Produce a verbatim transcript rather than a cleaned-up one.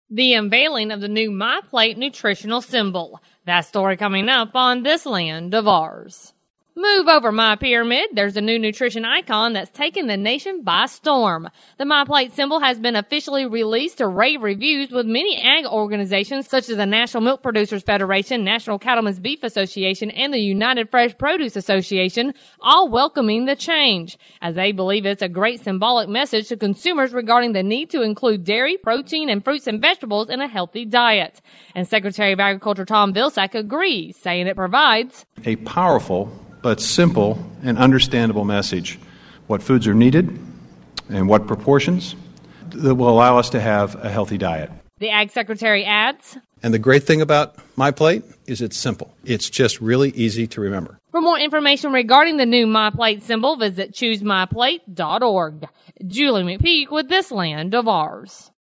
The unveiling of the new MyPlate nutritional symbol. That story coming up on This Land of Ours. Move over My Pyramid. There's a new nutrition icon that's taken the nation by storm. The MyPlate symbol has been officially released to rave reviews, with many ag organizations such as the National Milk Producers Federation, National Cattlemen's Beef Association, and the United Fresh Produce Association all welcoming the change, as they believe it's a great symbolic message to consumers regarding the need to include dairy, protein, and fruits and vegetables in a healthy diet. And Secretary of Agriculture Tom Vilsack agrees, saying it provides a powerful but simple and understandable message: what foods are needed and what proportions that will allow us to have a healthy diet. The Ag Secretary adds, and the great thing about MyPlate is it's simple. It's just really easy to remember. For more information regarding the new MyPlate symbol, visit choose my plate dot org. Julie McPeak with This Land of Ours.